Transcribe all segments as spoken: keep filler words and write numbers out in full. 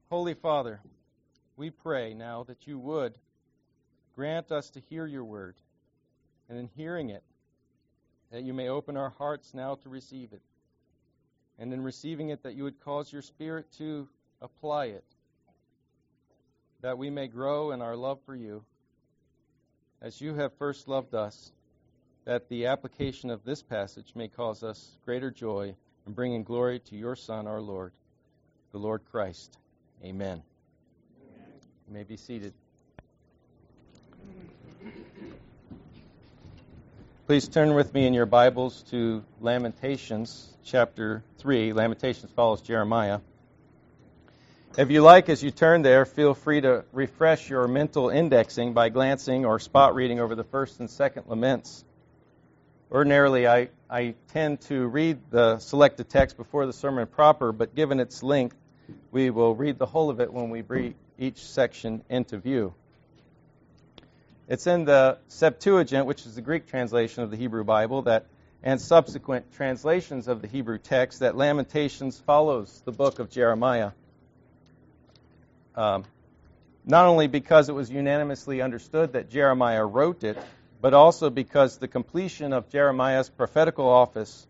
Holy Father, we pray now that you would grant us to hear your word, and in hearing it, that you may open our hearts now to receive it, and in receiving it, that you would cause your Spirit to apply it, that we may grow in our love for you, as you have first loved us, that the application of this passage may cause us greater joy in bringing glory to your Son, our Lord, the Lord Christ. Amen. Amen. You may be seated. Please turn with me in your Bibles to Lamentations chapter three. Lamentations follows Jeremiah. If you like, as you turn there, feel free to refresh your mental indexing by glancing or spot reading over the first and second laments. Ordinarily, I, I tend to read the selected text before the sermon proper, but given its length, we will read the whole of it when we bring each section into view. It's in the Septuagint, which is the Greek translation of the Hebrew Bible, that and subsequent translations of the Hebrew text, that Lamentations follows the book of Jeremiah. Um, not only because it was unanimously understood that Jeremiah wrote it, but also because the completion of Jeremiah's prophetical office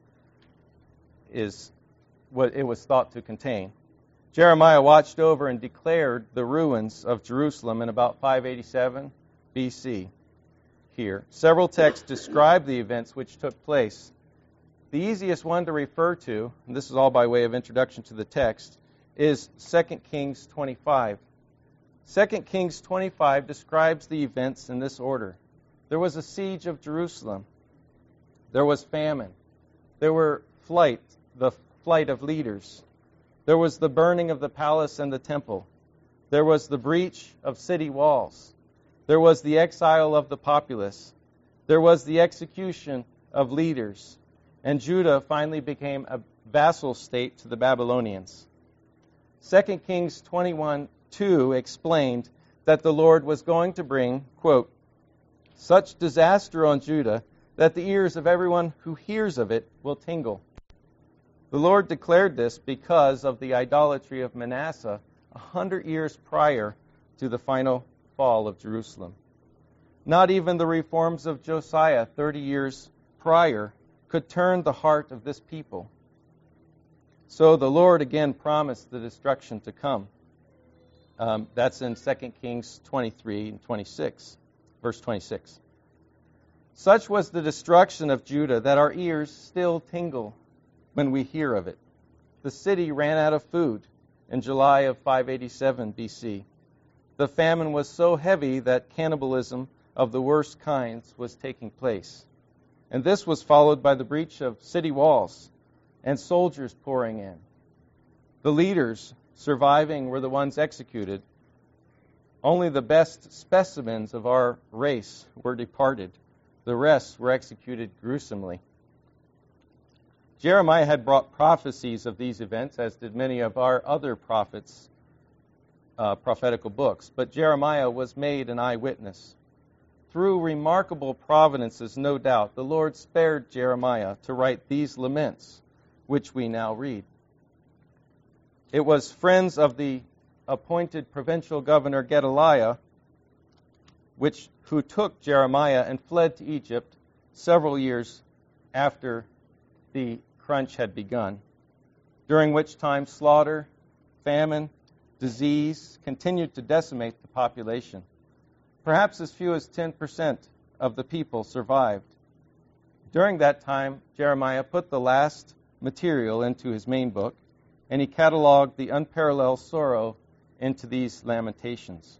is what it was thought to contain. Jeremiah watched over and declared the ruins of Jerusalem in about five eighty-seven B C here. Several texts describe the events which took place. The easiest one to refer to, and this is all by way of introduction to the text, is Second Kings twenty-five. Second Kings twenty-five describes the events in this order. There was a siege of Jerusalem. There was famine. There were flight, the flight of leaders. There was the burning of the palace and the temple. There was the breach of city walls. There was the exile of the populace. There was the execution of leaders. And Judah finally became a vassal state to the Babylonians. Second Kings twenty-one two explained that the Lord was going to bring, quote, such disaster on Judah that the ears of everyone who hears of it will tingle. The Lord declared this because of the idolatry of Manasseh a hundred years prior to the final fall of Jerusalem. Not even the reforms of Josiah thirty years prior could turn the heart of this people. So the Lord again promised the destruction to come. Um, that's in Second Kings twenty-three and twenty-six, verse twenty-six. Such was the destruction of Judah that our ears still tingle when we hear of it. The city ran out of food in July of five eighty-seven B C. The famine was so heavy that cannibalism of the worst kinds was taking place. And this was followed by the breach of city walls and soldiers pouring in. The leaders surviving were the ones executed. Only the best specimens of our race were departed. The rest were executed gruesomely. Jeremiah had brought prophecies of these events, as did many of our other prophets, uh, prophetical books. But Jeremiah was made an eyewitness. Through remarkable providences, no doubt, the Lord spared Jeremiah to write these laments, which we now read. It was friends of the appointed provincial governor Gedaliah, which who took Jeremiah and fled to Egypt several years after the crunch had begun, during which time slaughter, famine, disease continued to decimate the population. Perhaps as few as ten percent of the people survived. During that time, Jeremiah put the last material into his main book, and he cataloged the unparalleled sorrow into these lamentations.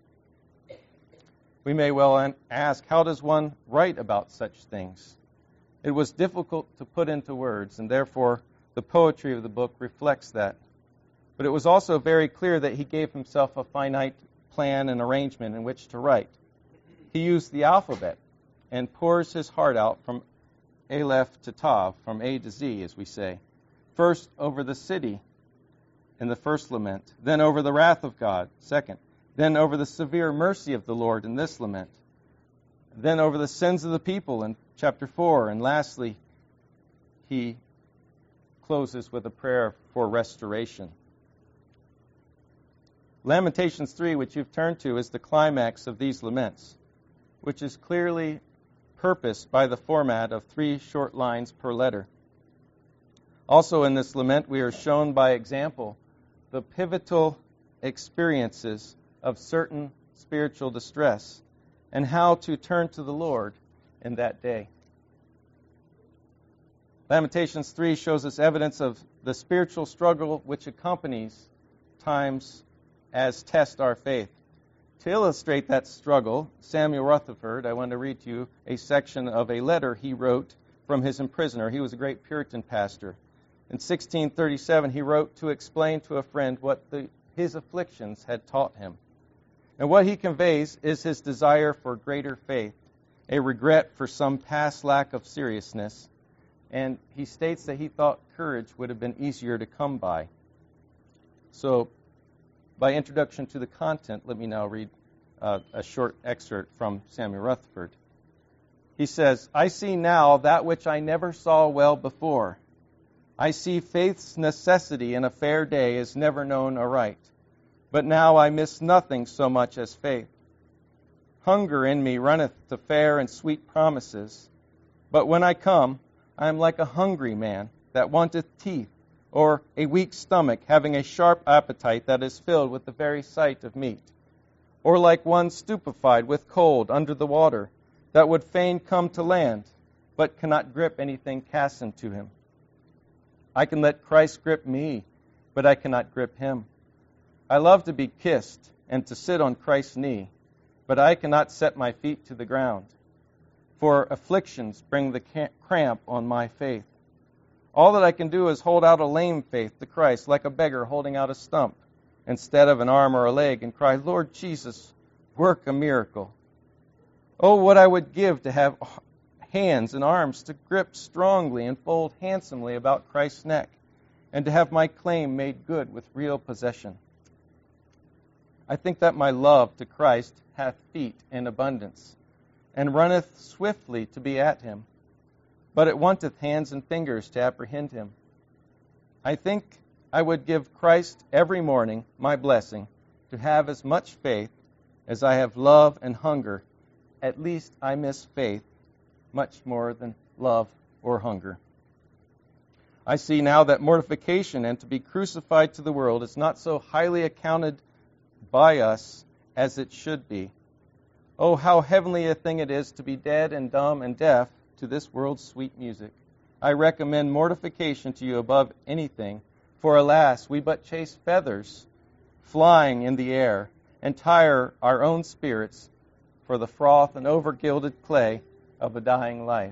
We may well ask, how does one write about such things? It was difficult to put into words, and therefore the poetry of the book reflects that. But it was also very clear that he gave himself a finite plan and arrangement in which to write. He used the alphabet and pours his heart out from Aleph to Tav, from A to Z, as we say. First over the city in the first lament, then over the wrath of God, second, then over the severe mercy of the Lord in this lament, then over the sins of the people in chapter four, and lastly, he closes with a prayer for restoration. Lamentations three, which you've turned to, is the climax of these laments, which is clearly purposed by the format of three short lines per letter. Also in this lament, we are shown by example the pivotal experiences of certain spiritual distress and how to turn to the Lord in that day. Lamentations three shows us evidence of the spiritual struggle which accompanies times as test our faith. To illustrate that struggle, Samuel Rutherford, I want to read to you a section of a letter he wrote from his imprisoner. He was a great Puritan pastor. In sixteen thirty-seven, he wrote to explain to a friend what the, his afflictions had taught him. And what he conveys is his desire for greater faith, a regret for some past lack of seriousness, and he states that he thought courage would have been easier to come by. So, by introduction to the content, let me now read uh, a short excerpt from Samuel Rutherford. He says, "I see now that which I never saw well before. I see faith's necessity in a fair day is never known aright. But now I miss nothing so much as faith. Hunger in me runneth to fair and sweet promises. But when I come, I am like a hungry man that wanteth teeth, or a weak stomach having a sharp appetite that is filled with the very sight of meat, or like one stupefied with cold under the water, that would fain come to land, but cannot grip anything cast into him. I can let Christ grip me, but I cannot grip him. I love to be kissed and to sit on Christ's knee, but I cannot set my feet to the ground. For afflictions bring the cramp on my faith. All that I can do is hold out a lame faith to Christ, like a beggar holding out a stump, instead of an arm or a leg, and cry, Lord Jesus, work a miracle. Oh, what I would give to have hands and arms to grip strongly and fold handsomely about Christ's neck, and to have my claim made good with real possession. I think that my love to Christ hath feet in abundance, and runneth swiftly to be at him. But it wanteth hands and fingers to apprehend him. I think I would give Christ every morning my blessing, to have as much faith as I have love and hunger. At least I miss faith much more than love or hunger. I see now that mortification and to be crucified to the world is not so highly accounted by us as it should be. Oh, how heavenly a thing it is to be dead and dumb and deaf to this world's sweet music. I recommend mortification to you above anything, for alas, we but chase feathers flying in the air, and tire our own spirits for the froth and over-gilded clay of a dying life.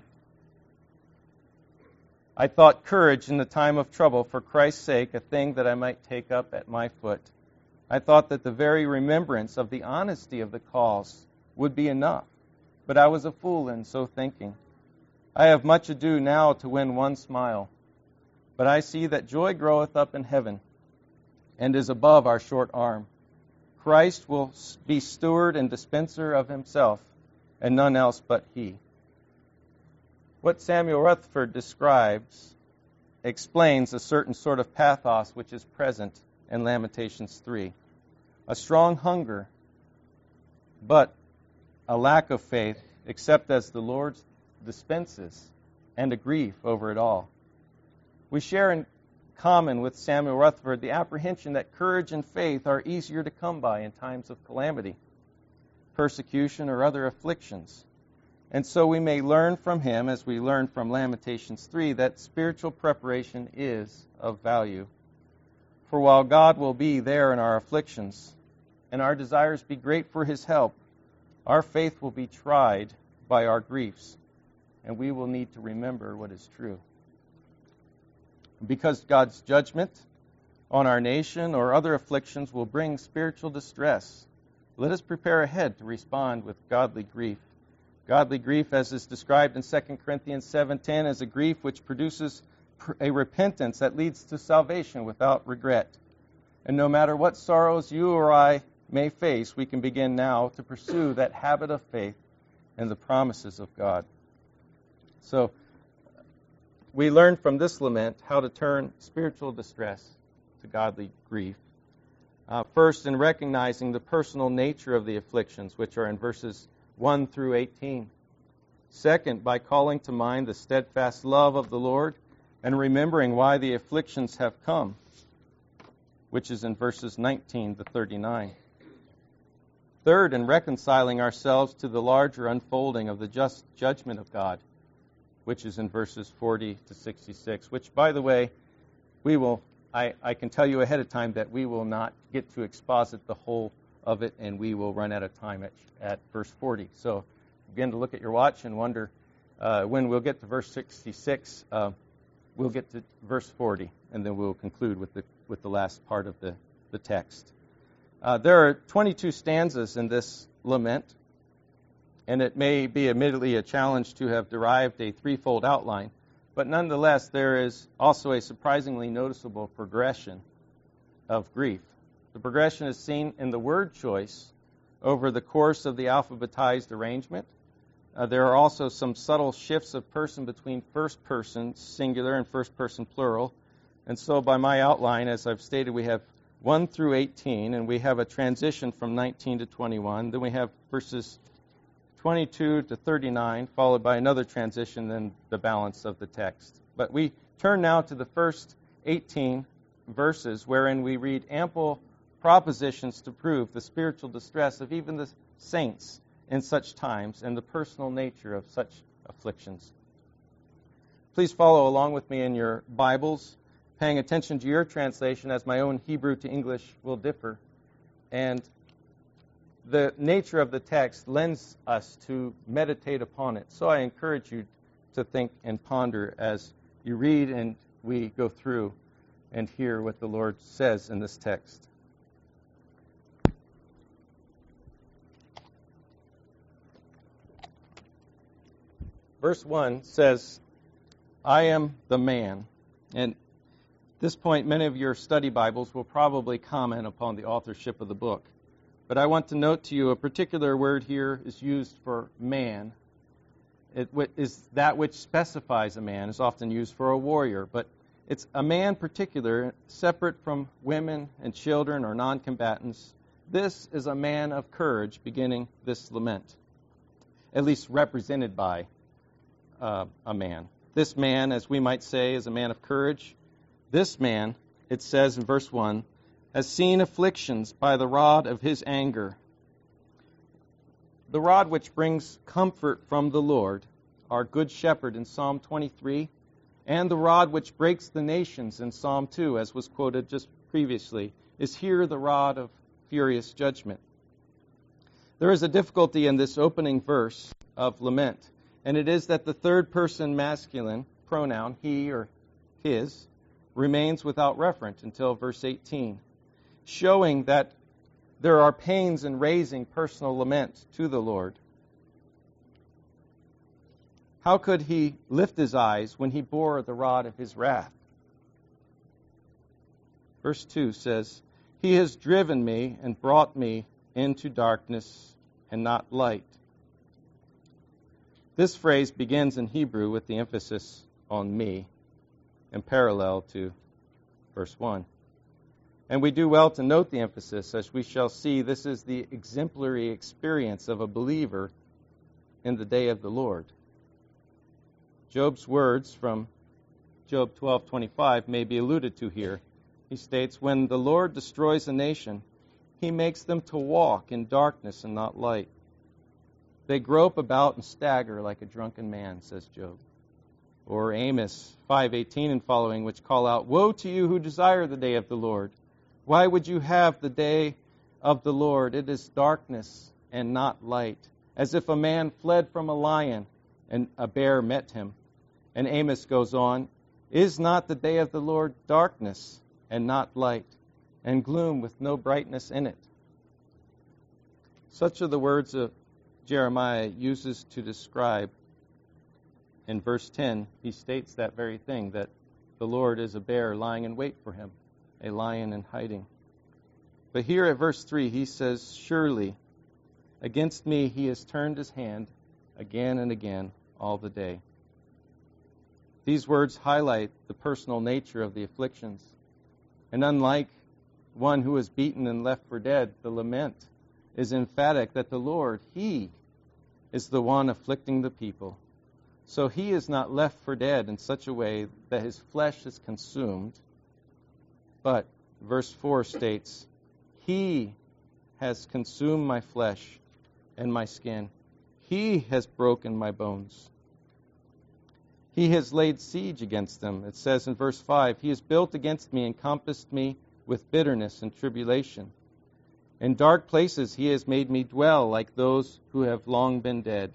I thought courage in the time of trouble for Christ's sake a thing that I might take up at my foot. I thought that the very remembrance of the honesty of the cause would be enough, but I was a fool in so thinking. I have much ado now to win one smile, but I see that joy groweth up in heaven and is above our short arm. Christ will be steward and dispenser of himself, and none else but he. What Samuel Rutherford describes explains a certain sort of pathos which is present in Lamentations three. A strong hunger, but a lack of faith, except as the Lord dispenses, and a grief over it all. We share in common with Samuel Rutherford the apprehension that courage and faith are easier to come by in times of calamity, persecution, or other afflictions. And so we may learn from him, as we learn from Lamentations three, that spiritual preparation is of value. For while God will be there in our afflictions, and our desires be great for his help, our faith will be tried by our griefs, and we will need to remember what is true. Because God's judgment on our nation or other afflictions will bring spiritual distress, let us prepare ahead to respond with godly grief. Godly grief, as is described in Second Corinthians seven ten, is a grief which produces a repentance that leads to salvation without regret. And no matter what sorrows you or I may face, we can begin now to pursue that habit of faith and the promises of God. So, we learn from this lament how to turn spiritual distress to godly grief. Uh, first, in recognizing the personal nature of the afflictions, which are in verses one through eighteen. Second, by calling to mind the steadfast love of the Lord and remembering why the afflictions have come, which is in verses nineteen to thirty-nine. Third, in reconciling ourselves to the larger unfolding of the just judgment of God, which is in verses forty to sixty-six, which, by the way, we will, I, I can tell you ahead of time that we will not get to exposit the whole of it, and we will run out of time at, at verse forty. So begin to look at your watch and wonder uh, when we'll get to verse sixty-six, uh, we'll get to verse forty, and then we'll conclude with the with the last part of the, the text. Uh, there are twenty-two stanzas in this lament, and it may be admittedly a challenge to have derived a threefold outline, but nonetheless there is also a surprisingly noticeable progression of grief. The progression is seen in the word choice over the course of the alphabetized arrangement. Uh, there are also some subtle shifts of person between first person singular and first person plural. And so by my outline, as I've stated, we have one through eighteen, and we have a transition from nineteen to twenty-one. Then we have verses twenty-two to thirty-nine, followed by another transition, then the balance of the text. But we turn now to the first eighteen verses, wherein we read ample propositions to prove the spiritual distress of even the saints in such times and the personal nature of such afflictions. Please follow along with me in your Bibles, paying attention to your translation, as my own Hebrew to English will differ. And the nature of the text lends us to meditate upon it. So I encourage you to think and ponder as you read and we go through and hear what the Lord says in this text. Verse one says, I am the man. And at this point, many of your study Bibles will probably comment upon the authorship of the book. But I want to note to you a particular word here is used for man. It is that which specifies a man. It's often used for a warrior, but it's a man particular, separate from women and children or non-combatants. This is a man of courage beginning this lament, at least represented by uh, a man. This man, as we might say, is a man of courage. This man, it says in verse one, has seen afflictions by the rod of his anger. The rod which brings comfort from the Lord, our good shepherd in Psalm twenty-three, and the rod which breaks the nations in Psalm two, as was quoted just previously, is here the rod of furious judgment. There is a difficulty in this opening verse of lament, and it is that the third person masculine pronoun, he or his, remains without referent until verse eighteen, showing that there are pains in raising personal lament to the Lord. How could he lift his eyes when he bore the rod of his wrath? Verse two says, He has driven me and brought me into darkness and not light. This phrase begins in Hebrew with the emphasis on me, in parallel to verse one. And we do well to note the emphasis, as we shall see this is the exemplary experience of a believer in the day of the Lord. Job's words from Job twelve twenty-five may be alluded to here. He states, When the Lord destroys a nation, he makes them to walk in darkness and not light. They grope about and stagger like a drunken man, says Job. Or Amos five eighteen and following, which call out, Woe to you who desire the day of the Lord. Why would you have the day of the Lord? It is darkness and not light, as if a man fled from a lion and a bear met him. And Amos goes on, Is not the day of the Lord darkness and not light, and gloom with no brightness in it? Such are the words of Jeremiah uses to describe. In verse ten, he states that very thing, that the Lord is a bear lying in wait for him, a lion in hiding. But here at verse three, he says, Surely against me he has turned his hand again and again all the day. These words highlight the personal nature of the afflictions. And unlike one who was beaten and left for dead, the lament is emphatic that the Lord, He is the one afflicting the people. So He is not left for dead in such a way that His flesh is consumed, but verse four states, He has consumed my flesh and my skin. He has broken my bones. He has laid siege against them. It says in verse five, He has built against me and compassed me with bitterness and tribulation. In dark places He has made me dwell like those who have long been dead.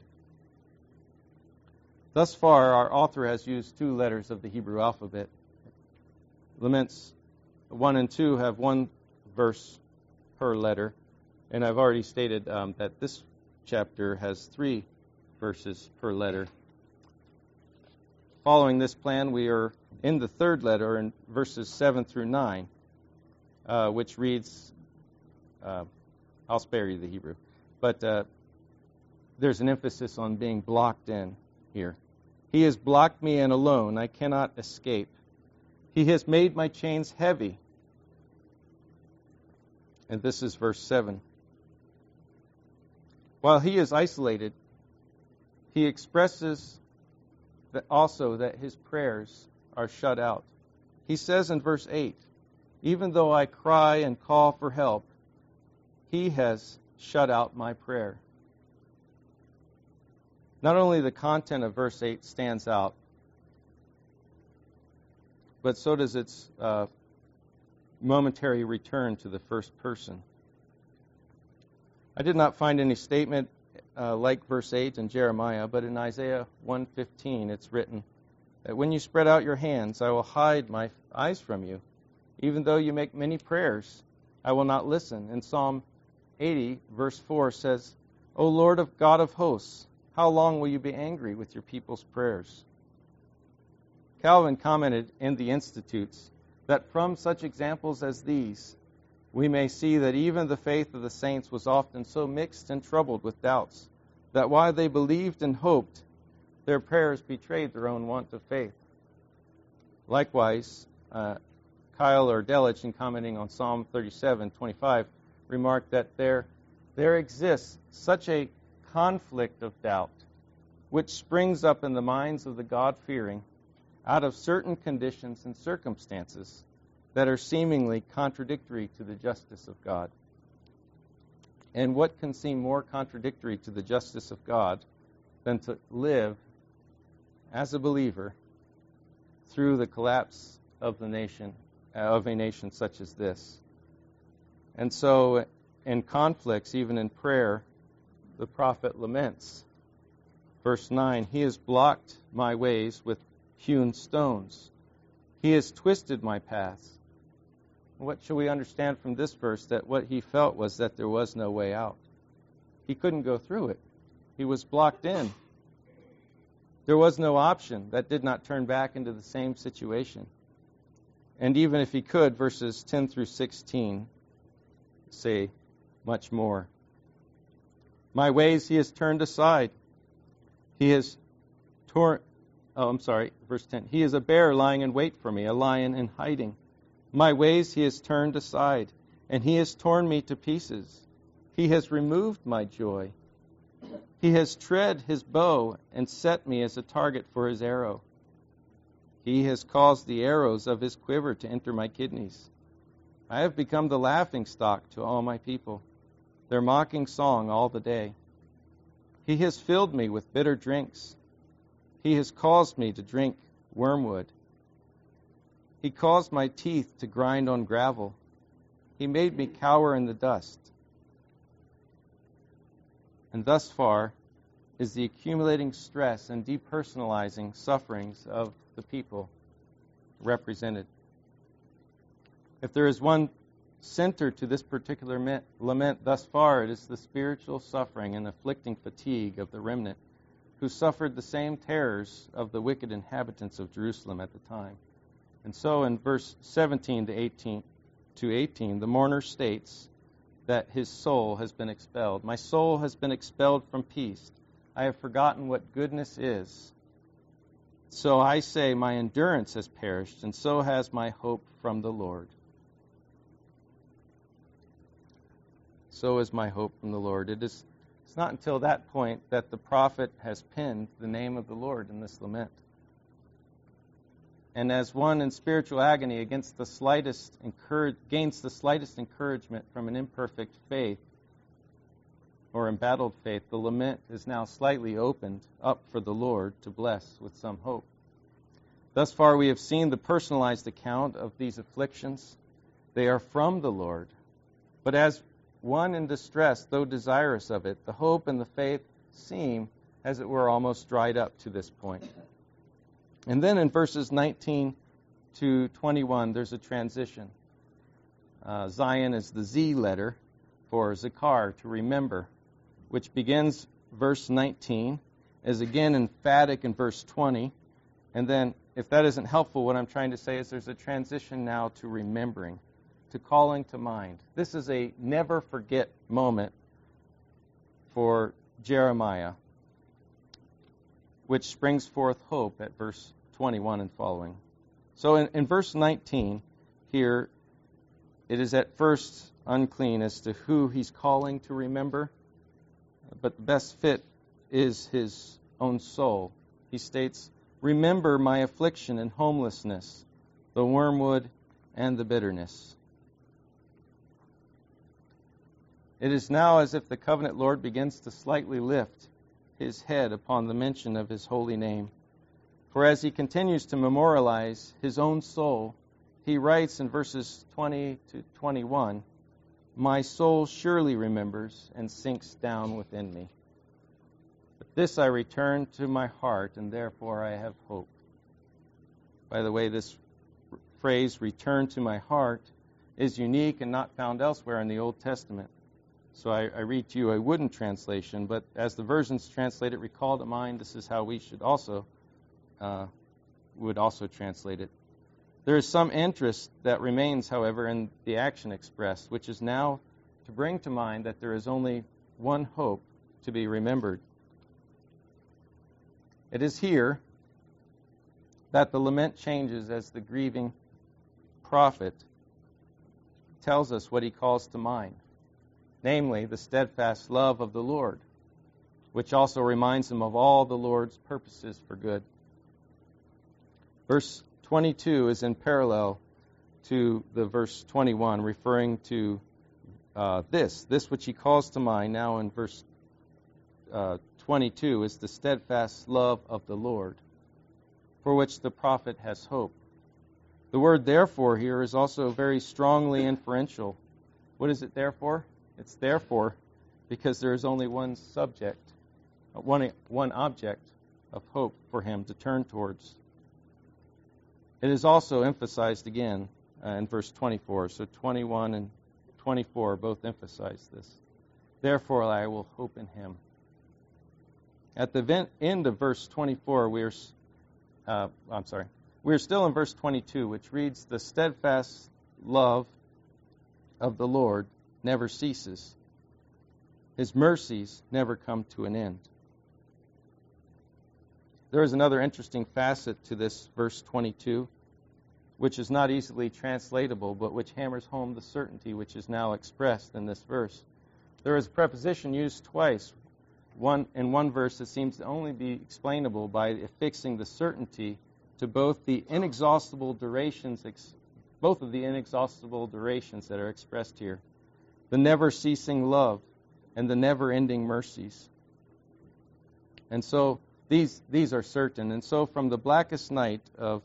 Thus far, our author has used two letters of the Hebrew alphabet. Laments one and two have one verse per letter, and I've already stated um, that this chapter has three verses per letter. Following this plan, we are in the third letter in verses seven through nine, uh, which reads, uh, I'll spare you the Hebrew, but uh, there's an emphasis on being blocked in here. He has blocked me in alone. I cannot escape. He has made my chains heavy. And this is verse seven. While he is isolated, he expresses that also that his prayers are shut out. He says in verse eight, even though I cry and call for help, He has shut out my prayer. Not only the content of verse eight stands out, but so does its uh, momentary return to the first person. I did not find any statement uh, like verse eight in Jeremiah, but in Isaiah one fifteen it's written that when you spread out your hands, I will hide my eyes from you. Even though you make many prayers, I will not listen. In Psalm eighty, verse four says, O Lord of God of hosts, how long will you be angry with your people's prayers? Calvin commented in the Institutes that from such examples as these, we may see that even the faith of the saints was often so mixed and troubled with doubts, that while they believed and hoped, their prayers betrayed their own want of faith. Likewise, uh, Kyle or Delich, in commenting on Psalm thirty-seven twenty-five, remarked that there, there exists such a conflict of doubt, which springs up in the minds of the God-fearing out of certain conditions and circumstances that are seemingly contradictory to the justice of God. And what can seem more contradictory to the justice of God than to live as a believer through the collapse of the nation, uh, of a nation such as this? And so, in conflicts, even in prayer, the prophet laments. Verse nine, He has blocked my ways with hewn stones. He has twisted my paths. What should we understand from this verse? That what he felt was that there was no way out. He couldn't go through it. He was blocked in. There was no option that did not turn back into the same situation. And even if he could, verses ten through sixteen say much more. My ways he has turned aside. He has torn, oh, I'm sorry, verse ten. He is a bear lying in wait for me, a lion in hiding. My ways he has turned aside, and he has torn me to pieces. He has removed my joy. He has tread his bow and set me as a target for his arrow. He has caused the arrows of his quiver to enter my kidneys. I have become the laughing stock to all my people, their mocking song all the day. He has filled me with bitter drinks. He has caused me to drink wormwood. He caused my teeth to grind on gravel. He made me cower in the dust. And thus far is the accumulating stress and depersonalizing sufferings of the people represented. If there is one center to this particular lament thus far, it is the spiritual suffering and afflicting fatigue of the remnant who suffered the same terrors of the wicked inhabitants of Jerusalem at the time. And so in verse seventeen to eighteen, to eighteen, the mourner states that his soul has been expelled. My soul has been expelled from peace. I have forgotten what goodness is. So I say, my endurance has perished, and so has my hope from the Lord. so is my hope from the Lord. It is it's not until that point that the prophet has penned the name of the Lord in this lament. And as one in spiritual agony against the slightest encourage, gains the slightest encouragement from an imperfect faith or embattled faith, the lament is now slightly opened up for the Lord to bless with some hope. Thus far we have seen the personalized account of these afflictions. They are from the Lord. But as one in distress, though desirous of it, the hope and the faith seem, as it were, almost dried up to this point. And then in verses nineteen to twenty-one, there's a transition. Uh, Zion is the Z letter for Zakar, to remember, which begins verse nineteen, is again emphatic in verse twenty. And then, if that isn't helpful, what I'm trying to say is there's a transition now to remembering, to calling to mind. This is a never forget moment for Jeremiah, which springs forth hope at verse twenty-one and following. So in, in verse nineteen here, it is at first unclean as to who he's calling to remember, but the best fit is his own soul. He states, "Remember my affliction and homelessness, the wormwood and the bitterness." It is now as if the covenant Lord begins to slightly lift his head upon the mention of his holy name. For as he continues to memorialize his own soul, he writes in verses twenty to twenty-one, "My soul surely remembers and sinks down within me. But this I return to my heart, and therefore I have hope." By the way, this phrase, "return to my heart," is unique and not found elsewhere in the Old Testament. So I, I read to you a wooden translation, but as the versions translate it, recall to mind, this is how we should also, uh, would also translate it. There is some interest that remains, however, in the action expressed, which is now to bring to mind that there is only one hope to be remembered. It is here that the lament changes as the grieving prophet tells us what he calls to mind, namely the steadfast love of the Lord, which also reminds him of all the Lord's purposes for good. Verse twenty-two is in parallel to the verse twenty-one, referring to uh, this. This which he calls to mind now in verse uh, twenty-two is the steadfast love of the Lord, for which the prophet has hope. The word therefore here is also very strongly inferential. What is it therefore? It's therefore because there is only one subject, one, one object of hope for him to turn towards. It is also emphasized again uh, in verse twenty-four. So twenty-one and twenty-four both emphasize this. Therefore I will hope in him. At the end of verse twenty-four, we're, uh, I'm sorry, we're still in verse twenty-two, which reads, "The steadfast love of the Lord never ceases. His mercies never come to an end." There is another interesting facet to this verse twenty-two, which is not easily translatable, but which hammers home the certainty which is now expressed in this verse. There is a preposition used twice. One in one verse, it seems to only be explainable by affixing the certainty to both the inexhaustible durations, both of the inexhaustible durations that are expressed here, the never-ceasing love and the never-ending mercies. And so these these are certain. And so from the blackest night of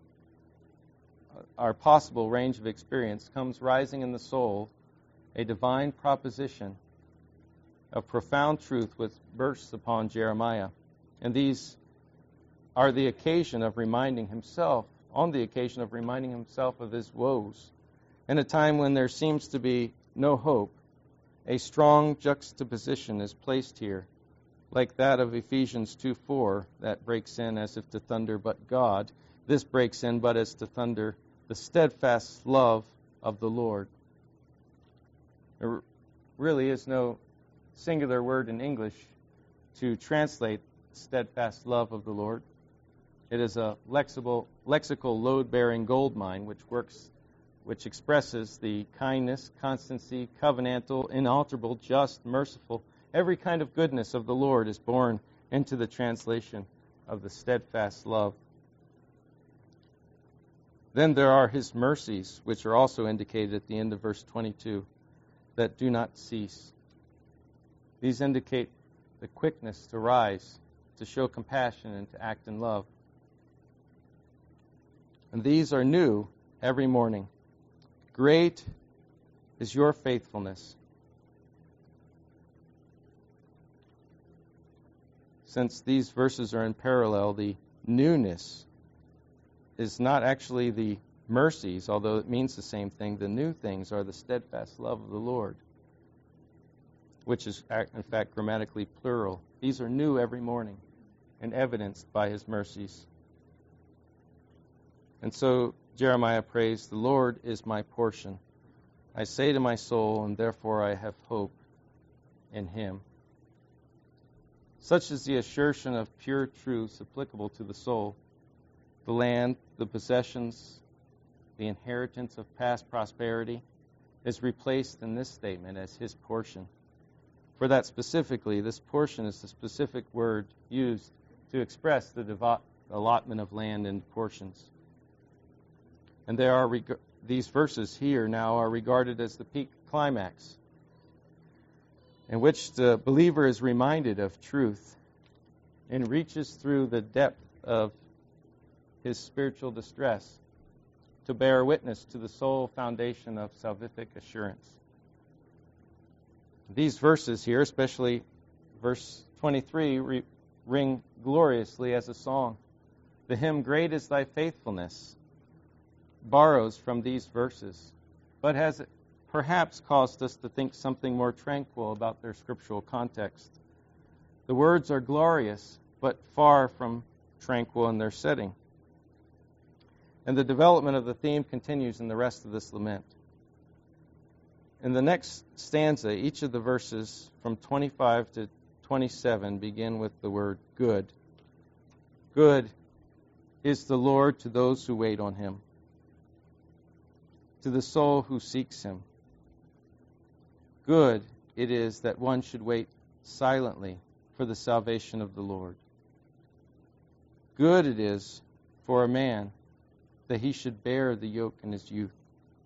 our possible range of experience comes rising in the soul a divine proposition of profound truth which bursts upon Jeremiah. And these are the occasion of reminding himself, on the occasion of reminding himself of his woes. In a time when there seems to be no hope, a strong juxtaposition is placed here, like that of Ephesians two four, that breaks in as if to thunder, "But God." This breaks in, but as to thunder, the steadfast love of the Lord. There really is no singular word in English to translate steadfast love of the Lord. It is a lexical, lexical load-bearing gold mine which works which expresses the kindness, constancy, covenantal, inalterable, just, merciful, every kind of goodness of the Lord is born into the translation of the steadfast love. Then there are his mercies, which are also indicated at the end of verse twenty-two, that do not cease. These indicate the quickness to rise, to show compassion, and to act in love. And these are new every morning. Great is your faithfulness. Since these verses are in parallel, the newness is not actually the mercies, although it means the same thing. The new things are the steadfast love of the Lord, which is in fact grammatically plural. These are new every morning and evidenced by his mercies. And so Jeremiah prays, "The Lord is my portion. I say to my soul, and therefore I have hope in him." Such is the assertion of pure truths applicable to the soul. The land, the possessions, the inheritance of past prosperity is replaced in this statement as his portion. For that specifically, this portion is the specific word used to express the devo- allotment of land in portions. And there are reg- these verses here now are regarded as the peak climax, in which the believer is reminded of truth and reaches through the depth of his spiritual distress to bear witness to the sole foundation of salvific assurance. These verses here, especially verse twenty-three, re- ring gloriously as a song. The hymn, "Great is thy faithfulness," borrows from these verses, but has perhaps caused us to think something more tranquil about their scriptural context. The words are glorious, but far from tranquil in their setting. And the development of the theme continues in the rest of this lament. In the next stanza, each of the verses from twenty-five to twenty-seven begin with the word good. Good is the Lord to those who wait on him, to the soul who seeks him. Good it is that one should wait silently for the salvation of the Lord. Good it is for a man that he should bear the yoke in his youth.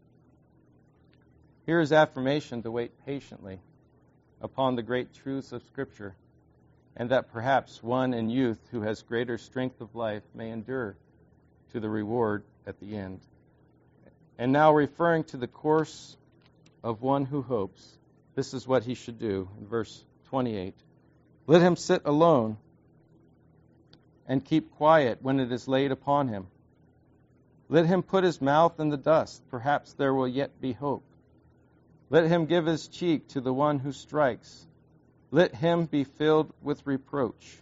Here is affirmation to wait patiently upon the great truths of Scripture, and that perhaps one in youth who has greater strength of life may endure to the reward at the end. And now, referring to the course of one who hopes, this is what he should do in verse twenty-eight. Let him sit alone and keep quiet when it is laid upon him. Let him put his mouth in the dust. Perhaps there will yet be hope. Let him give his cheek to the one who strikes. Let him be filled with reproach.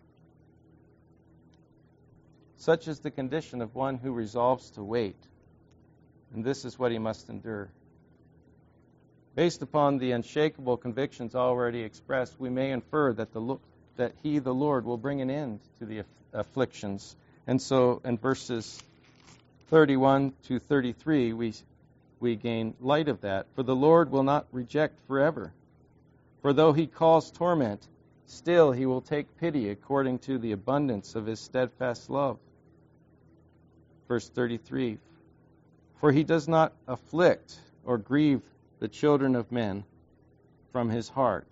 Such is the condition of one who resolves to wait, and this is what he must endure. Based upon the unshakable convictions already expressed, we may infer that the that he, the Lord, will bring an end to the aff- afflictions. And so in verses thirty-one to thirty-three, we we gain light of that. For the Lord will not reject forever. For though he cause torment, still he will take pity according to the abundance of his steadfast love. Verse thirty-three, for he does not afflict or grieve the children of men from his heart.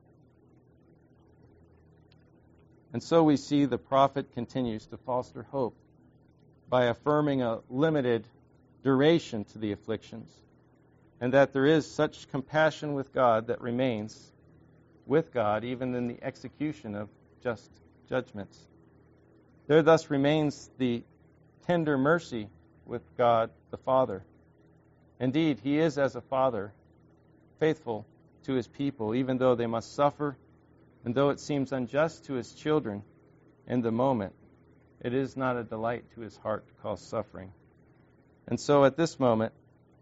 And so we see the prophet continues to foster hope by affirming a limited duration to the afflictions, and that there is such compassion with God that remains with God even in the execution of just judgments. There thus remains the tender mercy with God the Father. Indeed, he is as a father, faithful to his people, even though they must suffer, and though it seems unjust to his children in the moment, it is not a delight to his heart to cause suffering. And so at this moment,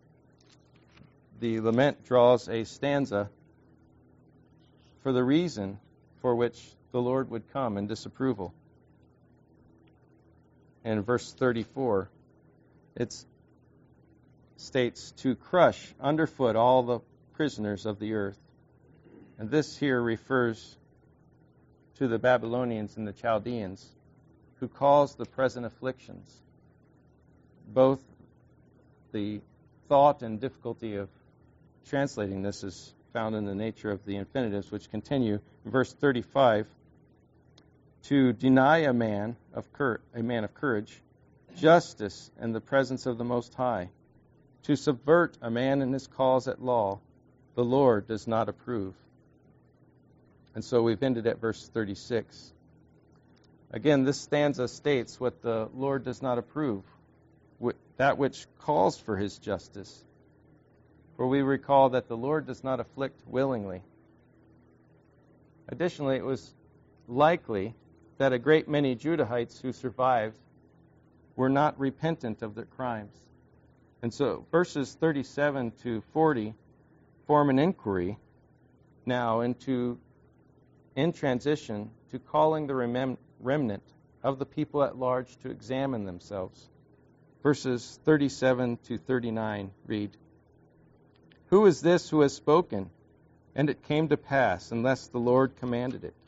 the lament draws a stanza for the reason for which the Lord would come in disapproval. In verse thirty-four, it's states to crush underfoot all the prisoners of the earth. And this here refers to the Babylonians and the Chaldeans, who caused the present afflictions. Both the thought and difficulty of translating this is found in the nature of the infinitives, which continue in verse thirty-five. To deny a man of cur- a man of courage, justice in the presence of the Most High, to subvert a man in his cause at law, the Lord does not approve. And so we've ended at verse thirty-six. Again, this stanza states what the Lord does not approve, that which calls for his justice. For we recall that the Lord does not afflict willingly. Additionally, it was likely that a great many Judahites who survived were not repentant of their crimes. And so verses thirty-seven to forty form an inquiry now into, in transition, to calling the remem- remnant of the people at large to examine themselves. Verses thirty-seven to thirty-nine read, Who is this who has spoken? And it came to pass, unless the Lord commanded it.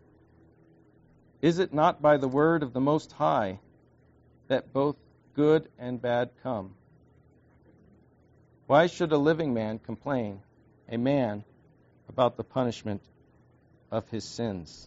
Is it not by the word of the Most High that both good and bad come? Why should a living man complain, a man, about the punishment of his sins?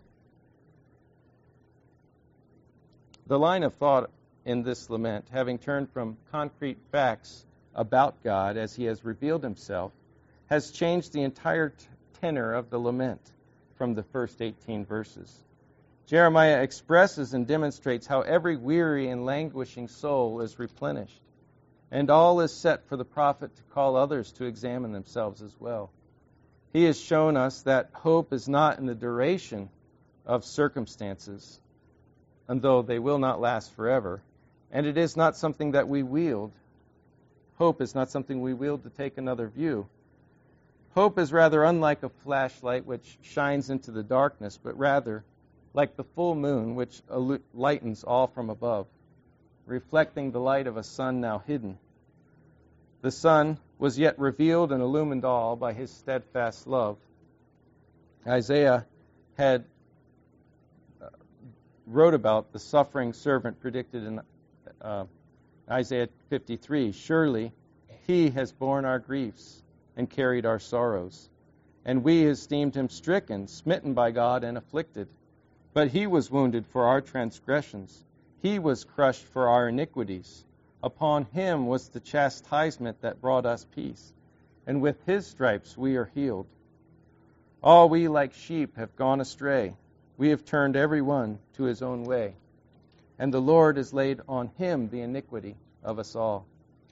The line of thought in this lament, having turned from concrete facts about God as he has revealed himself, has changed the entire t- tenor of the lament from the first eighteen verses. Jeremiah expresses and demonstrates how every weary and languishing soul is replenished, and all is set for the prophet to call others to examine themselves as well. He has shown us that hope is not in the duration of circumstances, and though they will not last forever, and it is not something that we wield. Hope is not something we wield to take another view. Hope is rather unlike a flashlight which shines into the darkness, but rather like the full moon which lightens all from above, reflecting the light of a sun now hidden. The sun was yet revealed and illumined all by his steadfast love. Isaiah had uh, wrote about the suffering servant predicted in uh, Isaiah fifty-three. Surely he has borne our griefs and carried our sorrows, and we esteemed him stricken, smitten by God, and afflicted. But he was wounded for our transgressions. He was crushed for our iniquities. Upon him was the chastisement that brought us peace, and with his stripes we are healed. All we like sheep have gone astray. We have turned every one to his own way, and the Lord has laid on him the iniquity of us all.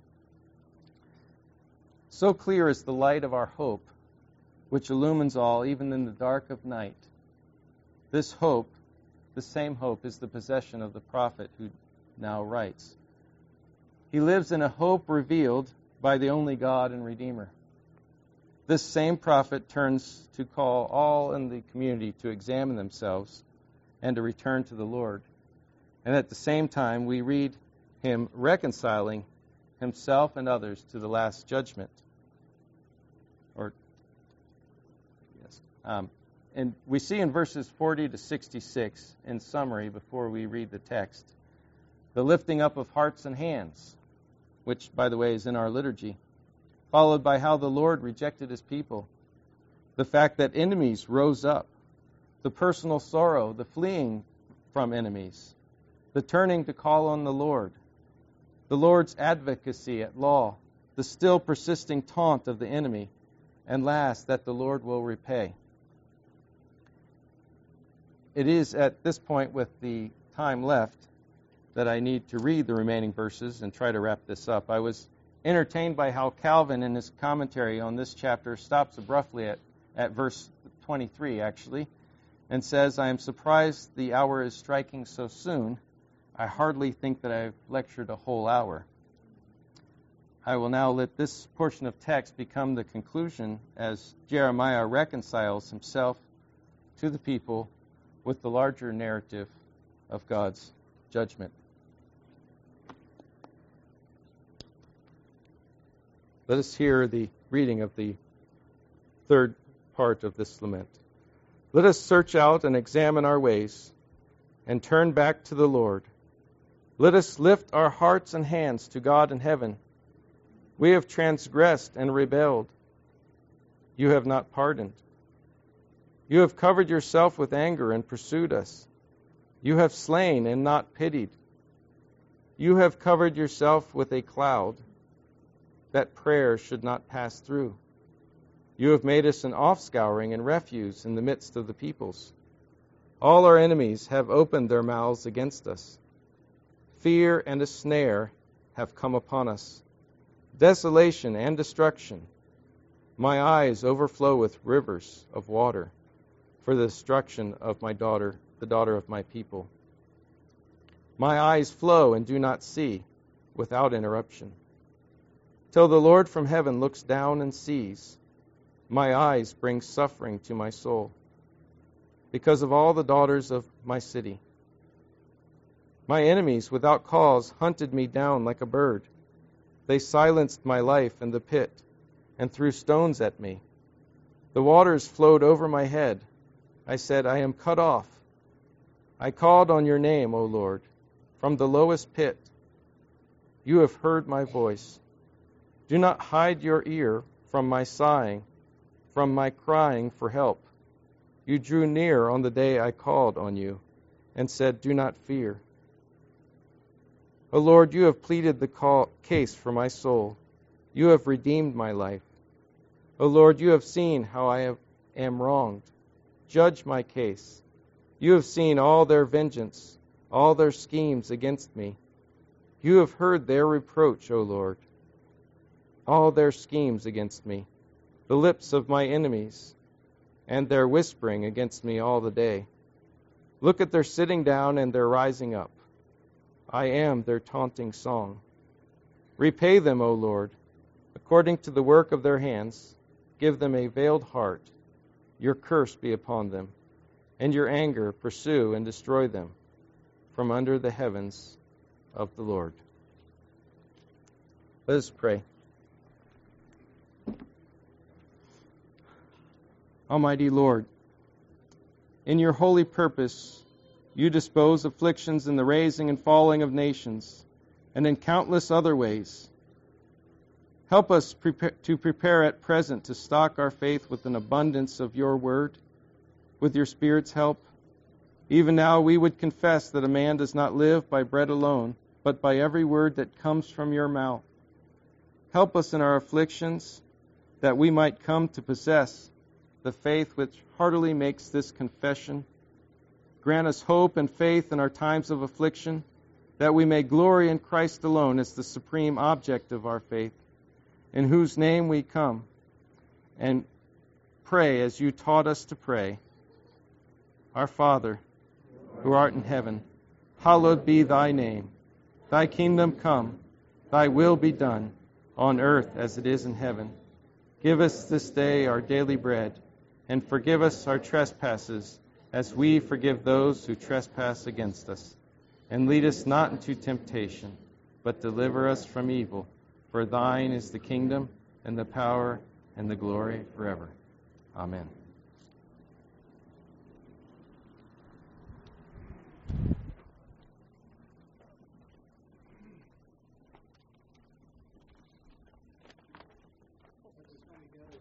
So clear is the light of our hope, which illumines all, even in the dark of night. This hope, the same hope, is the possession of the prophet who now writes. He lives in a hope revealed by the only God and Redeemer. This same prophet turns to call all in the community to examine themselves and to return to the Lord. And at the same time, we read him reconciling himself and others to the last judgment. Or, yes. Um, and we see in verses forty to sixty-six, in summary, before we read the text, the lifting up of hearts and hands, which, by the way, is in our liturgy, followed by how the Lord rejected his people, the fact that enemies rose up, the personal sorrow, the fleeing from enemies, the turning to call on the Lord, the Lord's advocacy at law, the still persisting taunt of the enemy, and last, that the Lord will repay. It is at this point, with the time left, that I need to read the remaining verses and try to wrap this up. I was entertained by how Calvin, in his commentary on this chapter, stops abruptly at, at verse twenty-three, actually, and says, I am surprised the hour is striking so soon. I hardly think that I've lectured a whole hour. I will now let this portion of text become the conclusion as Jeremiah reconciles himself to the people with the larger narrative of God's judgment. Let us hear the reading of the third part of this lament. Let us search out and examine our ways and turn back to the Lord. Let us lift our hearts and hands to God in heaven. We have transgressed and rebelled. You have not pardoned. You have covered yourself with anger and pursued us. You have slain and not pitied. You have covered yourself with a cloud, that prayer should not pass through. You have made us an offscouring and refuse in the midst of the peoples. All our enemies have opened their mouths against us. Fear and a snare have come upon us, desolation and destruction. My eyes overflow with rivers of water for the destruction of my daughter, the daughter of my people. My eyes flow and do not see, without interruption. Till the Lord from heaven looks down and sees, my eyes bring suffering to my soul, because of all the daughters of my city. My enemies without cause hunted me down like a bird. They silenced my life in the pit and threw stones at me. The waters flowed over my head. I said, I am cut off. I called on your name, O Lord, from the lowest pit. You have heard my voice. Do not hide your ear from my sighing, from my crying for help. You drew near on the day I called on you and said, do not fear. O Lord, you have pleaded the call, case for my soul. You have redeemed my life. O Lord, you have seen how I have, am wronged. Judge my case. You have seen all their vengeance, all their schemes against me. You have heard their reproach, O Lord, all their schemes against me, the lips of my enemies, and their whispering against me all the day. Look at their sitting down and their rising up. I am their taunting song. Repay them, O Lord, according to the work of their hands. Give them a veiled heart. Your curse be upon them, and your anger pursue and destroy them from under the heavens of the Lord. Let us pray. Almighty Lord, in your holy purpose, you dispose afflictions in the raising and falling of nations, and in countless other ways. Help us prepare, to prepare at present to stock our faith with an abundance of your word, with your Spirit's help. Even now we would confess that a man does not live by bread alone, but by every word that comes from your mouth. Help us in our afflictions, that we might come to possess the faith which heartily makes this confession. Grant us hope and faith in our times of affliction, that we may glory in Christ alone as the supreme object of our faith, in whose name we come and pray as you taught us to pray. Our Father, who art in heaven, hallowed be thy name. Thy kingdom come, thy will be done, on earth as it is in heaven. Give us this day our daily bread, and forgive us our trespasses, as we forgive those who trespass against us. And lead us not into temptation, but deliver us from evil. For thine is the kingdom, and the power, and the glory forever. Amen.